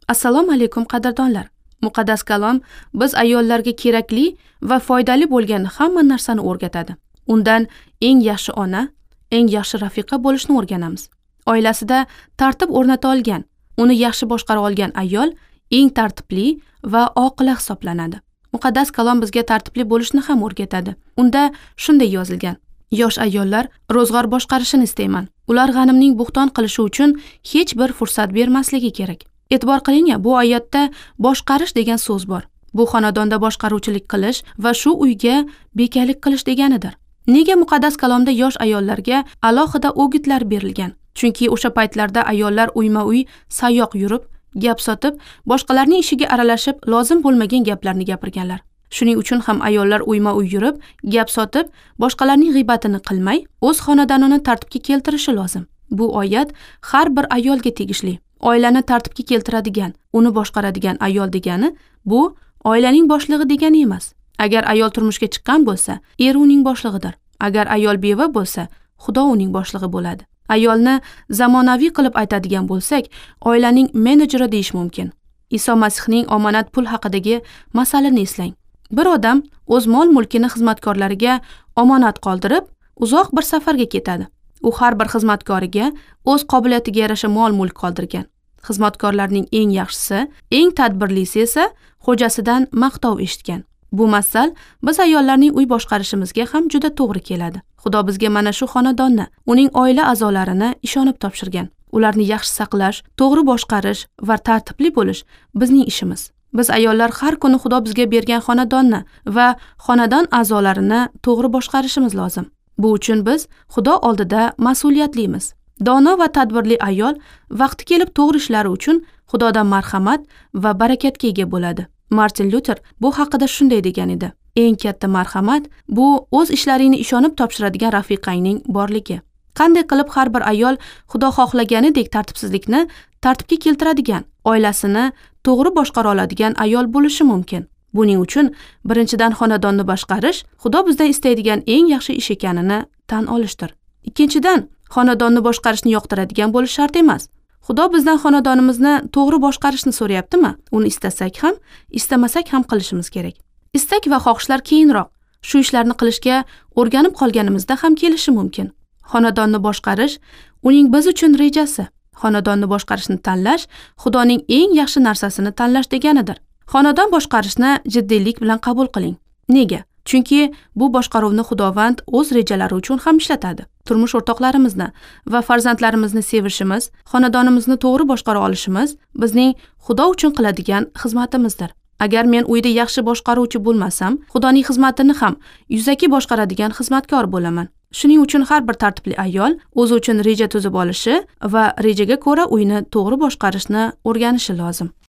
Assalomu alaykum qadrdonlar. Muqaddas kalom biz ayollarga kerakli va foydali bo'lgan hamma narsani o'rgatadi. Undan eng yaxshi ona, eng yaxshi rafiqa bo'lishni o'rganamiz. Oilasida tartib o'rnata olgan, uni yaxshi boshqara olgan ayol eng tartibli va oqila hisoblanadi. Muqaddas kalom bizga tartibli bo'lishni ham o'rgatadi. Unda shunday yozilgan: yosh ayollar ro'zg'or boshqarishini istayman. Ular g'animning bo'xton qilishi uchun hech bir fursat bermasligi kerak. E'tibor qiling, bu oyatda boshqarish degan so'z bor. Bu xonadonda boshqaruvchilik qilish va shu uyga bekalik qilish deganidir. Nega muqaddas kalomda yosh ayollarga alohida o'gitlar berilgan? Chunki o'sha paytlarda ayollar uyma-uy sayoq yurib, gap sotib, boshqalarning ishiga aralashib, lozim bo'lmagan gaplarni gapirganlar. Shuning uchun ham ayollar uyma-uy yurib, gap sotib, boshqalarning g'iybatini qilmay, o'z xonadonini tartibga keltirishi lozim. Bu oyat har bir ayolga tegishli. Oilani tartibga keltiradigan, uni boshqaradigan ayol degani bu oilaning boshlig'i degani emas. Agar ayol turmushga chiqqan bo'lsa, er uning boshlig'idir. Agar ayol beva bo'lsa, Xudo uning boshlig'i bo'ladi. Ayolni zamonaviy qilib aytadigan bo'lsak, oilaning menejeri deyish mumkin. Iso Masihning omonat pul haqidagi masalani eslang. Bir odam o'z mol-mulkini xizmatkorlariga omonat qoldirib, uzoq bir safarga ketadi. U har bir xizmatkoriga o'z qobiliyatiga yarasha mol-mulk qoldirgan. Xizmatkorlarning eng yaxshisi, eng tadbirlisi esa xo'jasidan maqtov eshitgan. Bu masal biz ayollarning uy boshqarishimizga ham juda to'g'ri keladi. Xudo bizga mana shu xonadonni, uning oila a'zolarini ishonib topshirgan. Ularni yaxshi saqlash, to'g'ri boshqarish va tartibli bo'lish bizning ishimiz. Biz ayollar har kuni Xudo bizga bergan xonadonni va xonadon a'zolarini to'g'ri boshqarishimiz lozim. Bu uchun biz Xudo oldida mas'uliyatlimiz. Dono va tadbirli ayol vaqti kelib to'g'ri ishlari uchun Xudodan marhamat va barakatga ega bo'ladi. Martin Luther bu haqida shunday degan edi: eng katta marhamat bu o'z ishlaringni ishonib topshiradigan rafiqangning borligi. Qanday qilib har bir ayol Xudo xohlaganidek tartibsizlikni tartibga keltiradigan, oilasini to'g'ri boshqara oladigan ayol bo'lishi mumkin? Buning uchun birinchidan xonadonni boshqarish Xudo bizdan istaydigan eng yaxshi ish ekanini tan olishdir. Ikkinchidan, xonadonni boshqarishni yoqtiradigan bo'lish shart emas. Xudo bizdan xonadonimizni to'g'ri boshqarishni so'rayaptimi? Uni istasak ham, istamasak ham qilishimiz kerak. Istak va xohishlar keyinroq, shu ishlarni qilishga o'rganib qolganimizda ham kelishi mumkin. Xonadonni boshqarish uning biz uchun rejasi. Xonadonni boshqarishni tanlash Xudoning eng yaxshi narsasini tanlash deganidir. Xonadon boshqarishni jiddiylik bilan qabul qiling. Nega? Chunki bu boshqaruvni Xudovand o'z rejalari uchun ham ishlatadi. Turmush o'rtoqlarimizni va farzandlarimizni sevishimiz, xonadonimizni to'g'ri boshqara olishimiz bizning Xudo uchun qiladigan xizmatimizdir. Agar men uyda yaxshi boshqaruvchi bo'lmasam, Xudoning xizmatini ham yuzaki boshqaradigan xizmatkor bo'laman. Shuning uchun har bir tartibli ayol o'zi uchun reja tuzib olishi va rejaga ko'ra uyni to'g'ri boshqarishni o'rganishi lozim.